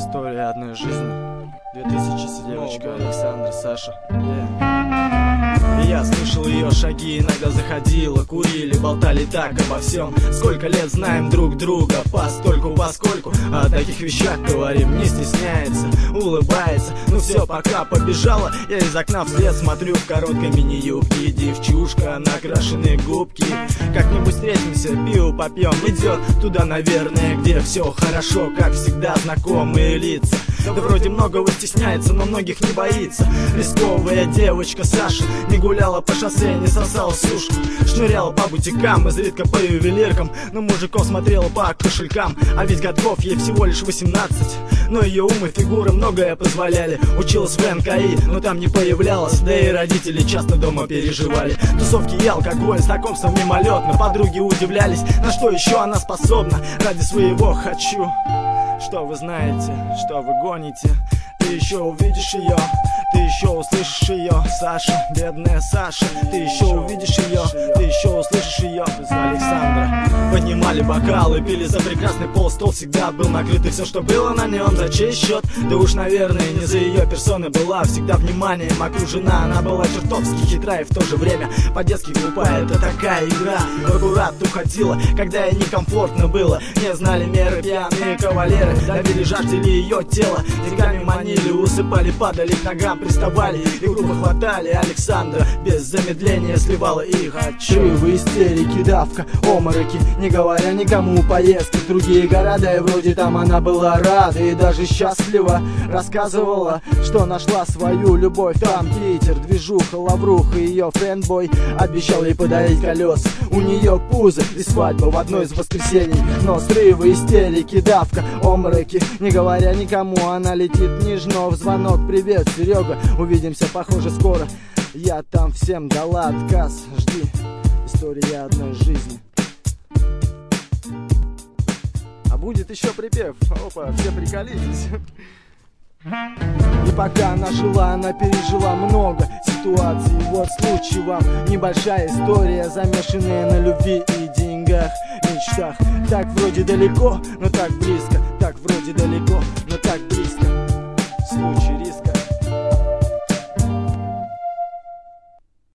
История одной жизни. 2000 девочка Александра, Саша. И я слышал ее шаги, иногда заходила, курили, болтали так обо всем. Сколько лет знаем друг друга, постольку поскольку о таких вещах говорим, не стесняется, улыбается. Ну все, пока побежала, я из окна вслед смотрю в короткой мини-юбке. Девчушка, накрашенные губки. Как-нибудь встретимся, пиво попьем. Идет туда, наверное, где все хорошо, как всегда, знакомые лица. Да вроде многого стесняется, но многих не боится. Рисковая девочка Саша не гуляла по шоссе, не сосала сушку, шныряла по бутикам, изредка по ювелиркам, но мужиков смотрела по кошелькам. А ведь годков ей всего лишь 18, но ее ум и фигура многое позволяли. Училась в НКИ, но там не появлялась, да и родители часто дома переживали. Тусовки и алкоголь, знакомства мимолетно. Подруги удивлялись, на что еще она способна. Ради своего хочу. Что вы знаете, что вы гоните? Ты еще увидишь ее, ты еще услышишь ее. Саша, бедная Саша, ты еще увидишь ее, ты еще услышишь ее. Из Александра. Поднимали бокалы, пили за прекрасный пол. Стол всегда был накрыт, и все, что было на нем, за чей счет? Да уж, наверное, не за ее персоной была всегда вниманием окружена. Она была чертовски хитрая и в то же время по-детски глупая. Это такая игра, в аккурат уходила, когда ей некомфортно было. Не знали меры пьяные кавалеры, давили, жаждали ее тело, деньгами манили, усыпали, падали к ногам, приставали и грубо хватали. Александра без замедления сливала их. Отчаивы, истерики, давка, омороки, не говоря никому, поездки в другие города. И вроде там она была рада и даже счастлива. Рассказывала, что нашла свою любовь. Там Питер, движуха, лавруха, ее френдбой обещал ей подарить колес. У нее пузо и свадьба в одно из воскресений. Но срывы, истерики, давка, омороки, не говоря никому, она летит нежно в звонок. Привет, Серега, увидимся, похоже, скоро. Я там всем дала отказ. Жди, история одной жизни. А будет еще припев. Опа, все приколитесь. И пока она жила, она пережила много ситуаций. Вот случай вам, небольшая история, замешанная на любви и деньгах, мечтах. Так вроде далеко, но так близко. Так вроде далеко, но так близко. Случай риска.